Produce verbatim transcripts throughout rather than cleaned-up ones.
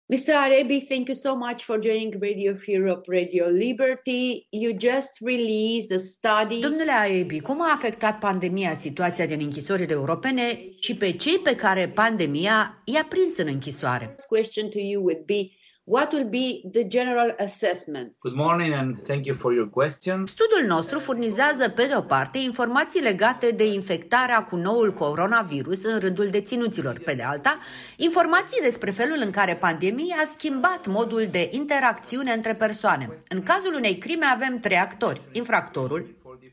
mister Arabi, thank you so much for joining Radio Free Europe, Radio Liberty. You just released a study. Domnule Arabi, cum a afectat pandemia situația din închisorile europene și pe cei pe care pandemia i-a prins în închisoare? First question to you would be, what will be the general assessment? Good morning and thank you for your question. Studiul nostru furnizează, pe de o parte, informații legate de infectarea cu noul coronavirus în rândul deținuților, pe de alta, informații despre felul în care pandemia a schimbat modul de interacțiune între persoane. În cazul unei crime avem trei actori: infractorul,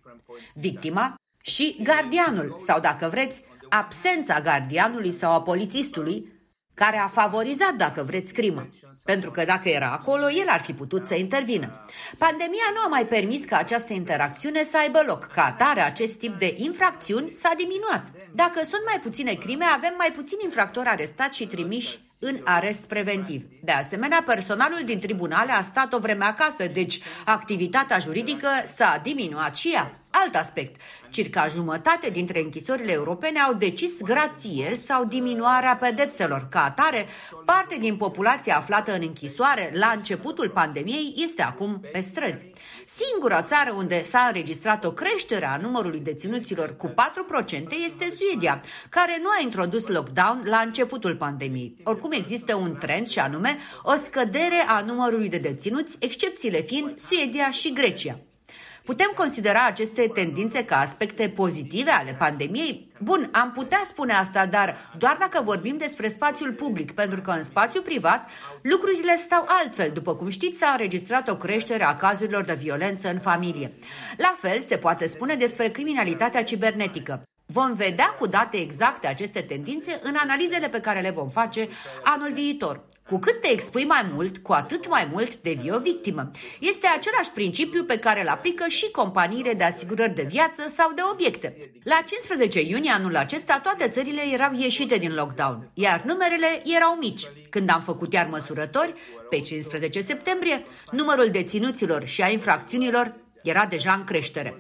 victima și gardianul, sau dacă vreți, absența gardianului sau a polițistului, care a favorizat, dacă vreți, crima. Pentru că dacă era acolo, el ar fi putut să intervină. Pandemia nu a mai permis ca această interacțiune să aibă loc. Ca atare, acest tip de infracțiuni s-a diminuat. Dacă sunt mai puține crime, avem mai puțini infractori arestați și trimiși în arest preventiv. De asemenea, personalul din tribunale a stat o vreme acasă, deci activitatea juridică s-a diminuat și ea. Alt aspect, circa jumătate dintre închisorile europene au decis grațieri sau diminuarea pedepselor. Ca atare, parte din populația aflată în închisoare la începutul pandemiei este acum pe străzi. Singura țară unde s-a înregistrat o creștere a numărului deținuților cu patru la sută este Suedia, care nu a introdus lockdown la începutul pandemiei. Oricum există un trend și anume o scădere a numărului de deținuți, excepțiile fiind Suedia și Grecia. Putem considera aceste tendințe ca aspecte pozitive ale pandemiei? Bun, am putea spune asta, dar doar dacă vorbim despre spațiul public, pentru că în spațiul privat lucrurile stau altfel. După cum știți, s-a înregistrat o creștere a cazurilor de violență în familie. La fel se poate spune despre criminalitatea cibernetică. Vom vedea cu date exacte aceste tendințe în analizele pe care le vom face anul viitor. Cu cât te expui mai mult, cu atât mai mult devii o victimă. Este același principiu pe care îl aplică și companiile de asigurări de viață sau de obiecte. La cincisprezece iunie anul acesta, toate țările erau ieșite din lockdown, iar numerele erau mici. Când am făcut iar măsurători, pe cincisprezece septembrie, numărul deținuților și a infracțiunilor era deja în creștere.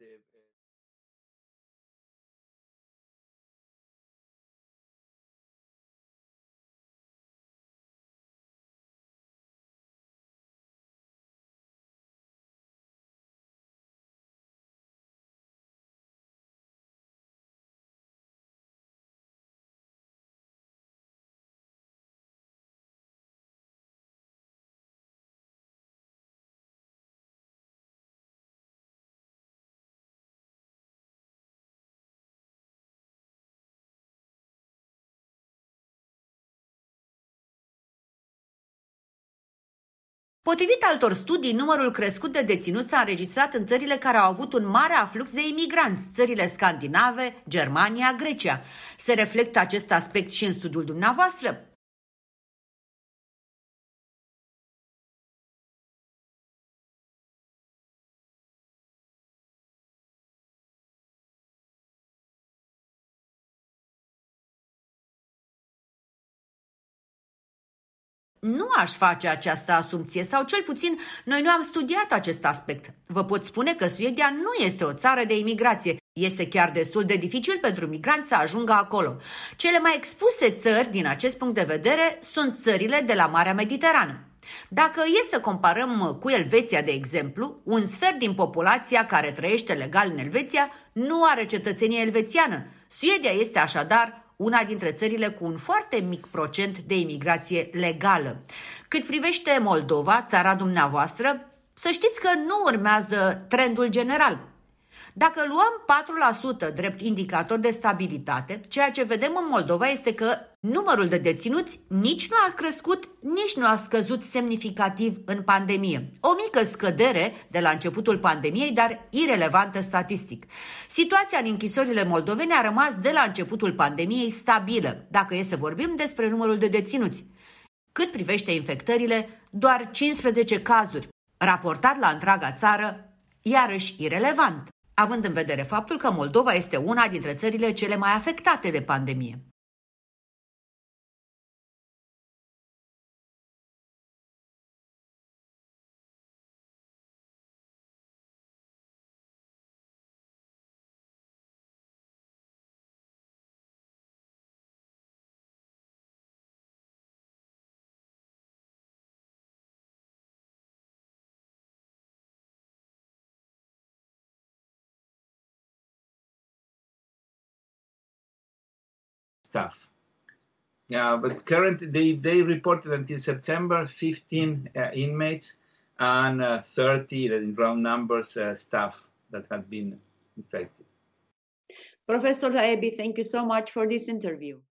Potrivit altor studii, numărul crescut de deținuți s-a înregistrat în țările care au avut un mare aflux de imigranți, țările scandinave, Germania, Grecia. Se reflectă acest aspect și în studiul dumneavoastră? Nu aș face această asumție, sau cel puțin noi nu am studiat acest aspect. Vă pot spune că Suedia nu este o țară de imigrație. Este chiar destul de dificil pentru migranți să ajungă acolo. Cele mai expuse țări din acest punct de vedere sunt țările de la Marea Mediterană. Dacă e să comparăm cu Elveția, de exemplu, un sfert din populația care trăiește legal în Elveția nu are cetățenie elvețiană. Suedia este așadar una dintre țările cu un foarte mic procent de imigrație legală. Cât privește Moldova, țara dumneavoastră, să știți că nu urmează trendul general. Dacă luăm patru la sută drept indicator de stabilitate, ceea ce vedem în Moldova este că numărul de deținuți nici nu a crescut, nici nu a scăzut semnificativ în pandemie. O mică scădere de la începutul pandemiei, dar irelevantă statistic. Situația în închisorile moldovene a rămas de la începutul pandemiei stabilă, dacă e să vorbim despre numărul de deținuți. Cât privește infectările, doar cincisprezece cazuri, raportat la întreaga țară, iarăși irelevant, având în vedere faptul că Moldova este una dintre țările cele mai afectate de pandemie. staff. Yeah, but currently they, they reported until September fifteen uh, inmates and uh, thirty, in round numbers, uh, staff that had been infected. Professor Taebi, thank you so much for this interview.